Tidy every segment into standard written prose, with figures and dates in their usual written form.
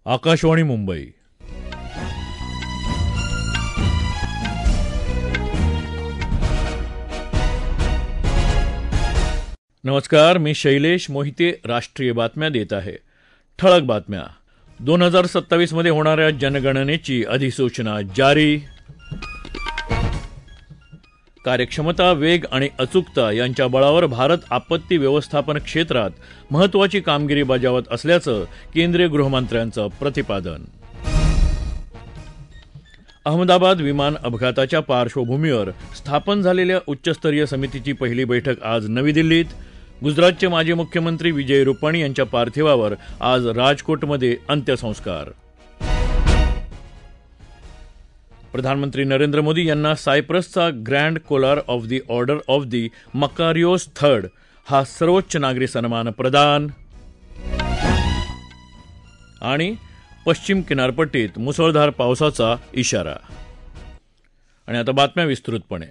आकाशवाणी मुंबई. नमस्कार, मी शैलेश मोहिते राष्ट्रीय बातम्या देत आहे. ठळक बातम्या. 2027 मध्ये होणाऱ्या जनगणनेची अधिसूचना जारी. कार्यक्षमता, वेग आणि अचूकता यांच्या बळावर भारत आपत्ती व्यवस्थापन क्षेत्रात महत्त्वाची कामगिरी बजावत असल्याचं केंद्रीय गृहमंत्र्यांचं प्रतिपादन. अहमदाबाद विमान अपघाताच्या पार्श्वभूमीवर स्थापन झालेल्या उच्चस्तरीय समितीची पहिली बैठक आज नवी दिल्लीत. गुजरातचे माजी मुख्यमंत्री विजय रुपाणी यांच्या पार्थिवावर आज राजकोटमध्ये अंत्यसंस्कार. प्रधानमंत्री नरेंद्र मोदी यांना सायप्रसचा grand collar of the order of the Makarios third हा सर्वोच्च नागरी सन्मान प्रदान. आणि पश्चिम किनारपट्टीत मुसळधार पावसाचा इशारा. आणि आता बातम्या विस्तृतपणे.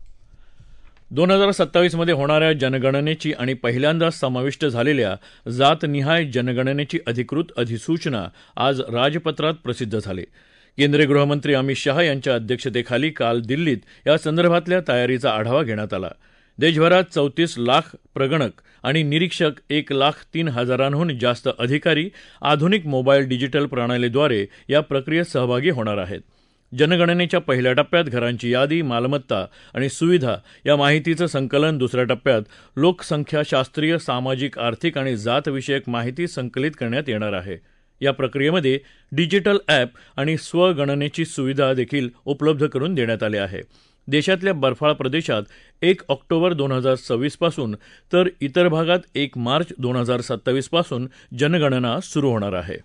2027 मध्ये होणाऱ्या जनगणनेची आणि पहिल्यांदा समाविष्ट झालेल्या जातनिहाय जनगणनेची अधिकृत अधिसूचना आज राजपत्रात प्रसिद्ध झाली. केंद्रीय गृहमंत्री अमित शाह यांच्या अध्यक्षतेखाली काल दिल्लीत या संदर्भातल्या तयारीचा आढावा घेण्यात आला. देशभरात 34 लाख प्रगणक आणि निरीक्षक, 1,03,000हून जास्त अधिकारी आधुनिक मोबाईल डिजिटल प्रणालीद्वारे या प्रक्रियेत सहभागी होणार आहेत. जनगणनेच्या पहिल्या टप्प्यात घरांची यादी, मालमत्ता आणि सुविधा या माहितीचं संकलन, दुसऱ्या टप्प्यात लोकसंख्याशास्त्रीय, सामाजिक, आर्थिक आणि जातविषयक माहिती संकलित करण्यात येणार आहे. या प्रक्रियेमध्ये डिजिटल ॲप आणि स्वगणनेची सुविधा देखील उपलब्ध करून देण्यात आली आहे. देशातल्या बर्फाळ प्रदेशात 1 ऑक्टोबर 2026 पासून तर इतर भागात 1 मार्च 2027 पासून जनगणना सुरू होणार आहे.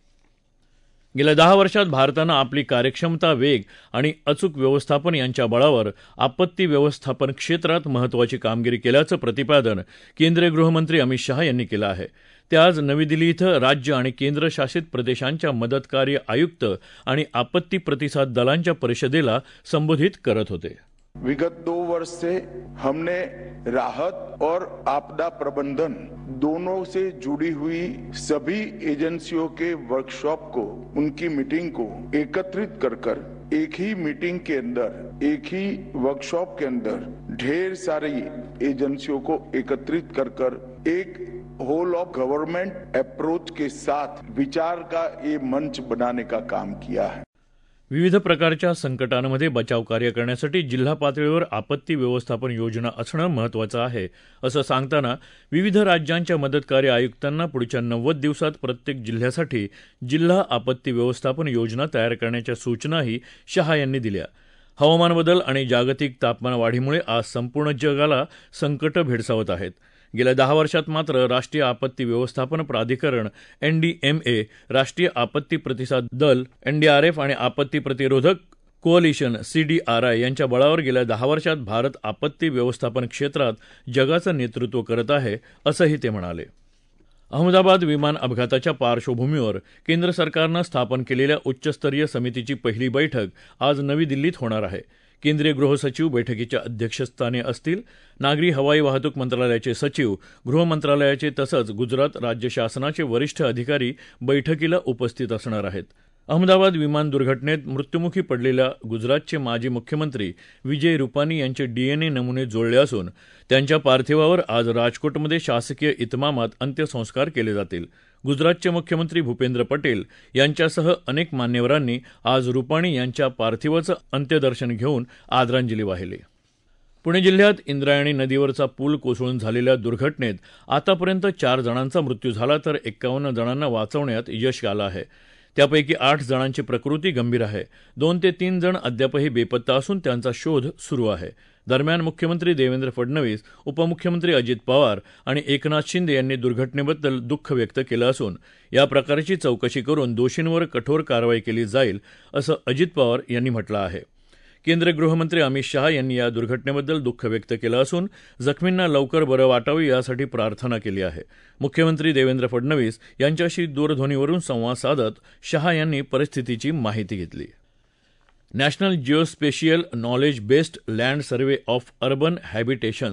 गेल्या 10 वर्षात भारतानं आपली कार्यक्षमता, वेग आणि अचूक व्यवस्थापन यांच्या बळावर आपत्ती व्यवस्थापन क्षेत्रात महत्त्वाची कामगिरी केल्याचं प्रतिपादन केंद्रीय गृहमंत्री अमित शाह यांनी केलं आहे. ते आज नवी दिल्ली इथं राज्य आणि केंद्रशासित प्रदेशांच्या मदतकार्य आयुक्त आणि आपत्ती प्रतिसाद दलांच्या परिषदेला संबोधित करत होते. विगत 2 वर्ष से हमने राहत और आपदा प्रबंधन दोनों से जुड़ी हुई सभी एजेंसियों के वर्कशॉप को, उनकी मीटिंग को एकत्रित कर एक ही मीटिंग के अंदर, एक ही वर्कशॉप के अंदर ढेर सारी एजेंसियों को एकत्रित कर एक होल ऑफ गवर्नमेंट अप्रोच के साथ विचार का ये मंच बनाने का काम किया है. विविध प्रकारच्या संकटांमध्ये बचाव कार्य करण्यासाठी जिल्हा पातळीवर आपत्ती व्यवस्थापन योजना असणं महत्त्वाचं आहे, असं सांगताना विविध राज्यांच्या मदतकार्य आयुक्तांना पुढच्या 90 दिवसात प्रत्येक जिल्ह्यासाठी जिल्हा आपत्ती व्यवस्थापन योजना तयार करण्याच्या सूचनाही शाह यांनी दिल्या. हवामान बदल आणि जागतिक तापमान वाढीमुळे आज संपूर्ण जगाला संकटं भेडसावत आहेत. गेल्या 10 वर्षात मात्र राष्ट्रीय आपत्ती व्यवस्थापन प्राधिकरण NDMA, राष्ट्रीय आपत्ती प्रतिसाद दल NDRF आणि आपत्ती प्रतिरोधक कोअलिशन CDRI यांच्या बळावर गेल्या 10 वर्षात भारत आपत्ती व्यवस्थापन क्षेत्रात जगाचं नेतृत्व करत आहे, असंही ते म्हणाले. अहमदाबाद विमान अपघाताच्या पार्श्वभूमीवर केंद्र सरकारनं स्थापन केलेल्या उच्चस्तरीय समितीची पहिली बैठक आज नवी दिल्लीत होणार आहे. केंद्रीय गृहसचिव बैठकीच्या अध्यक्षस्थानी असतील. नागरी हवाई वाहतूक मंत्रालयाचे सचिव, गृह मंत्रालयाचे तसंच गुजरात राज्य शासनाचे वरिष्ठ अधिकारी बैठकीला उपस्थित असणार आहेत. अहमदाबाद विमान दुर्घटनेत मृत्युमुखी पडलेल्या गुजरातचे माजी मुख्यमंत्री विजय रुपाणी यांचे DNA नमुने जोडले असून त्यांच्या पार्थिवावर आज राजकोटमध्ये शासकीय इतमामात अंत्यसंस्कार केले जातील. गुजरातचे मुख्यमंत्री भूपेंद्र पटेल यांच्यासह अनेक मान्यवरांनी आज रुपाणी यांच्या पार्थिवाचं अंत्यदर्शन घेऊन आदरांजली वाहिली. पुणे जिल्ह्यात इंद्रायणी नदीवरचा पूल कोसळून झालेल्या दुर्घटनेत आतापर्यंत 4 जणांचा मृत्यू झाला तर 51 जणांना वाचवण्यात यश आलं आहे. त्यापैकी 8 जणांची प्रकृती गंभीर आहे. 2 ते 3 जण अद्यापही बेपत्ता असून त्यांचा शोध सुरू आहे. दरम्यान मुख्यमंत्री देवेंद्र फडणवीस, उपमुख्यमंत्री अजित पवार आणि एकनाथ शिंदे यांनी दुर्घटनेबद्दल दुःख व्यक्त केलं असून या प्रकारची चौकशी करून दोषींवर कठोर कारवाई केली जाईल, असं अजित पवार यांनी म्हटलं आहे. केंद्रीय गृहमंत्री अमित शाह यांनी या दुर्घटनेबद्दल दुःख व्यक्त केलं असून जखमींना लवकर बरं वाटावं यासाठी प्रार्थना केली आहे. मुख्यमंत्री देवेंद्र फडणवीस यांच्याशी दूरध्वनीवरून संवाद साधत शाह यांनी परिस्थितीची माहिती घेतली. National geospatial knowledge based land survey of urban habitations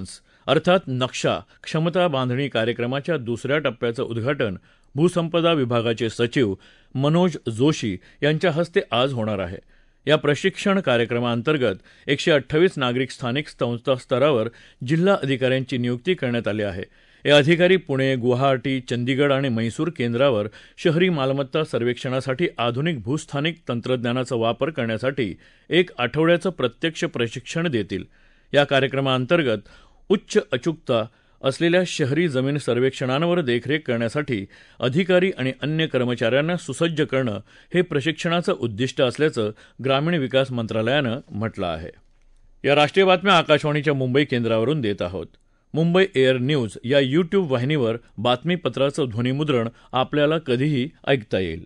अर्थात नक्षा क्षमता बांधणी कार्यक्रमाच्या दुसऱ्या टप्प्याचं उद्घाटन भूसंपदा विभागाचे सचिव मनोज जोशी यांच्या हस्ते आज होणार आहे. या प्रशिक्षण कार्यक्रमाअंतर्गत 128 नागरिक स्थानिक संस्था स्तरावर जिल्हा अधिकाऱ्यांची नियुक्ती करण्यात आली आहे. हे अधिकारी पुणे, गुवाहाटी, चंदीगड आणि म्हैसूर केंद्रावर शहरी मालमत्ता सर्वेक्षणासाठी आधुनिक भूस्थानिक तंत्रज्ञानाचा वापर करण्यासाठी 1 आठवड्याचं प्रत्यक्ष प्रशिक्षण देतील. या कार्यक्रमाअंतर्गत उच्च अचूकता असलेल्या शहरी जमीन सर्वेक्षणांवर देखरेख करण्यासाठी अधिकारी आणि अन्य कर्मचाऱ्यांना सुसज्ज करणं हे प्रशिक्षणाचं उद्दिष्ट असल्याचं ग्रामीण विकास मंत्रालयानं म्हटलं आहे. या राष्ट्रीय बातम्या आकाशवाणीच्या मुंबई केंद्रावरून देत आहोत. मुंबई एअर न्यूज या यूट्यूब वाहिनीवर बातमीपत्राचं ध्वनिमुद्रण आपल्याला कधीही ऐकता येईल.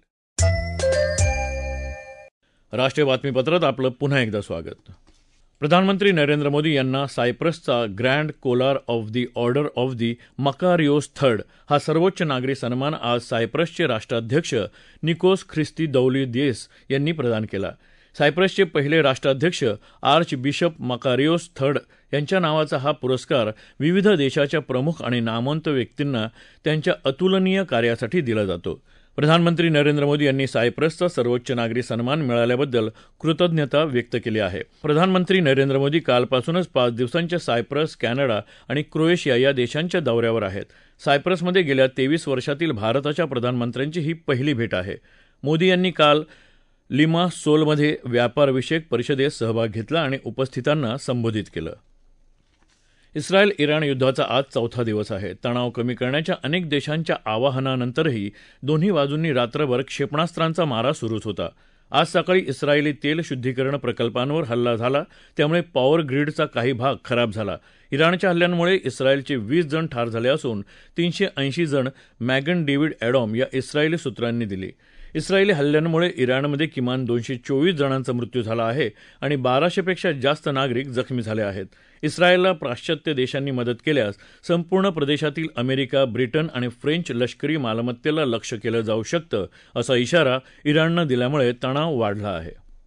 राष्ट्रीय बातमीपत्रात आपलं पुन्हा एकदा स्वागत. प्रधानमंत्री नरेंद्र मोदी यांना सायप्रसचा grand collar of the order of the Makarios third हा सर्वोच्च नागरी सन्मान आज सायप्रसचे राष्ट्राध्यक्ष निकोस ख्रिस्तीदौलिदेस यांनी प्रदान केला. सायप्रसचे पहिले राष्ट्राध्यक्ष आर्च बिशप मकारियोस थर्ड यांच्या नावाचा हा पुरस्कार विविध देशाच्या प्रमुख आणि नामवंत व्यक्तींना त्यांच्या अतुलनीय कार्यासाठी दिला जातो. प्रधानमंत्री नरेंद्र मोदी यांनी सायप्रसचा सर्वोच्च नागरी सन्मान मिळाल्याबद्दल कृतज्ञता व्यक्त केली आहे. प्रधानमंत्री नरेंद्र मोदी कालपासूनच 5 दिवसांच्या सायप्रस, कॅनडा आणि क्रोएशिया या देशांच्या दौऱ्यावर आहेत. सायप्रसमध्ये गेल्या 23 वर्षातील भारताच्या प्रधानमंत्र्यांची ही पहिली भेट आहे. मोदी यांनी काल लिमासोलमध्ये व्यापारविषयक परिषदेत सहभाग घेतला आणि उपस्थितांना संबोधित केलं. इस्रायल इराण युद्धाचा आज 4था दिवस आहे. तणाव कमी करण्याच्या अनेक देशांच्या आवाहनानंतरही दोन्ही बाजूंनी रात्रभर क्षेपणास्त्रांचा मारा सुरूच होता. आज सकाळी इस्रायली तेल शुद्धीकरण प्रकल्पांवर हल्ला झाला, त्यामुळे पॉवर ग्रीडचा काही भाग खराब झाला. इराणच्या हल्ल्यांमुळे इस्रायलचे 20 जण ठार झाले असून 380 जण मॅगन डेव्हिड ॲडॉम या इस्रायली सूत्रांनी दिली. इस्रायली हल्ल्यांमुळे इराणमध्ये किमान 224 जणांचा मृत्यू झाला आहे आणि 1200पेक्षा जास्त नागरिक जखमी झाले आहेत. इस्रायलला पाश्चात्य देशांनी मदत केल्यास संपूर्ण प्रदेशातील अमेरिका, ब्रिटन आणि फ्रेंच लष्करी मालमत्तेला लक्ष्य केलं जाऊ शकतं, असा इशारा इराणनं दिल्यामुळे तणाव वाढला आहे.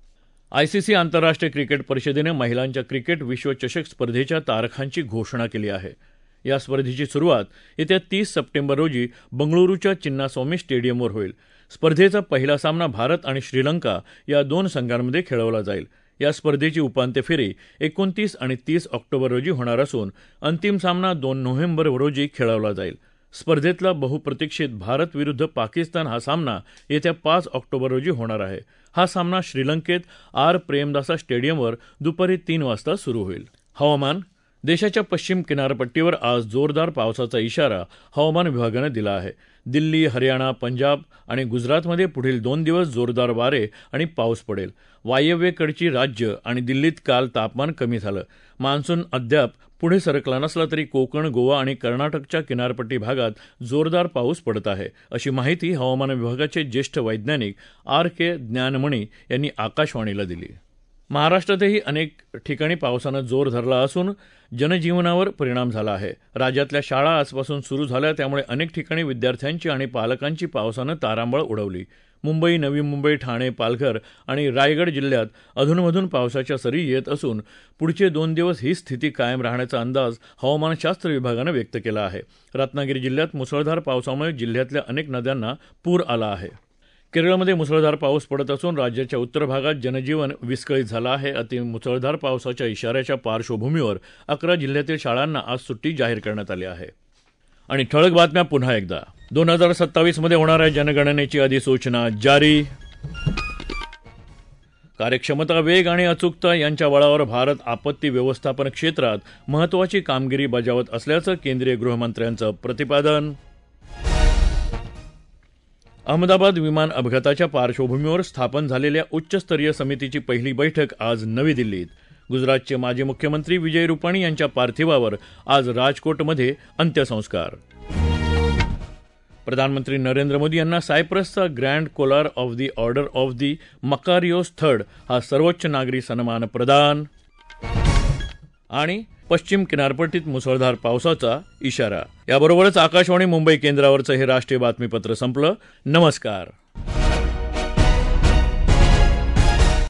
आयसीसी आंतरराष्ट्रीय क्रिकेट परिषदेनं महिलांच्या क्रिकेट विश्वचषक स्पर्धेच्या तारखांची घोषणा केली आहे. या स्पर्धेची सुरुवात येत्या 30 सप्टेंबर रोजी बंगळुरूच्या चिन्नास्वामी स्टेडियमवर होईल. स्पर्धेचा पहिला सामना भारत आणि श्रीलंका या 2 संघांमध्ये खेळवला जाईल. या स्पर्धेची उपांत्य फेरी 29 आणि 30 ऑक्टोबर रोजी होणार असून अंतिम सामना 2 नोव्हेंबर रोजी खेळवला जाईल. स्पर्धेतला बहुप्रतीक्षित भारत विरुद्ध पाकिस्तान हा सामना येत्या 5 ऑक्टोबर रोजी होणार आहे. हा सामना श्रीलंकेत आर प्रेमदासा स्टेडियमवर दुपारी 3 वाजता सुरू होईल. हवामान. देशाच्या पश्चिम किनारपट्टीवर आज जोरदार पावसाचा इशारा हवामान विभागानं दिला आहे. दिल्ली, हरियाणा, पंजाब आणि गुजरातमध्ये पुढील 2 दिवस जोरदार वारे आणि पाऊस पडेल. वायव्येकडची राज्य आणि दिल्लीत काल तापमान कमी झालं. मान्सून अद्याप पुढे सरकला नसला तरी कोकण, गोवा आणि कर्नाटकच्या किनारपट्टी भागात जोरदार पाऊस पडत आहे, अशी माहिती हवामान विभागाचे ज्येष्ठ वैज्ञानिक RK ज्ञानमणी यांनी आकाशवाणीला दिली. महाराष्ट्रातही अनेक ठिकाणी पावसानं जोर धरला असून जनजीवनावर परिणाम झाला आहे. राज्यातल्या शाळा आजपासून सुरू झाल्या, त्यामुळे अनेक ठिकाणी विद्यार्थ्यांची आणि पालकांची पावसानं तारांबळ उडवली. मुंबई, नवी मुंबई, ठाणे, पालघर आणि रायगड जिल्ह्यात अधूनमधून पावसाच्या सरी येत असून पुढचे 2 दिवस ही स्थिती कायम राहण्याचा अंदाज हवामानशास्त्र विभागानं व्यक्त केला आहे. रत्नागिरी जिल्ह्यात मुसळधार पावसामुळे जिल्ह्यातल्या अनेक नद्यांना पूर आला आहे. केरळमध्ये मुसळधार पाऊस पडत असून राज्याच्या उत्तर भागात जनजीवन विस्कळीत झालं आहे. मुसळधार पावसाच्या इशाऱ्याच्या पार्श्वभूमीवर 11 जिल्ह्यातील शाळांना आज सुट्टी जाहीर करण्यात आली आहे. आणि ठळक बातम्या पुन्हा एकदा. 2027 मध्ये होणाऱ्या जनगणनेची अधिसूचना जारी. कार्यक्षमता, वेग आणि अचूकता यांच्या बळावर भारत आपत्ती व्यवस्थापन क्षेत्रात महत्त्वाची कामगिरी बजावत असल्याचं केंद्रीय गृहमंत्र्यांचं प्रतिपादन. अहमदाबाद विमान अपघाताच्या पार्श्वभूमीवर स्थापन झालेल्या उच्चस्तरीय समितीची पहिली बैठक आज नवी दिल्लीत. गुजरातचे माजी मुख्यमंत्री विजय रुपाणी यांच्या पार्थिवावर आज राजकोटमध्ये अंत्यसंस्कार. प्रधानमंत्री नरेंद्र मोदी यांना सायप्रसचा grand collar of the order of the Makarios third हा सर्वोच्च नागरी सन्मान प्रदान. आणि पश्चिम किनारपट्टीत मुसळधार पावसाचा इशारा. याबरोबरच आकाशवाणी मुंबई केंद्रावरचं हे राष्ट्रीय बातमीपत्र संपलं. नमस्कार.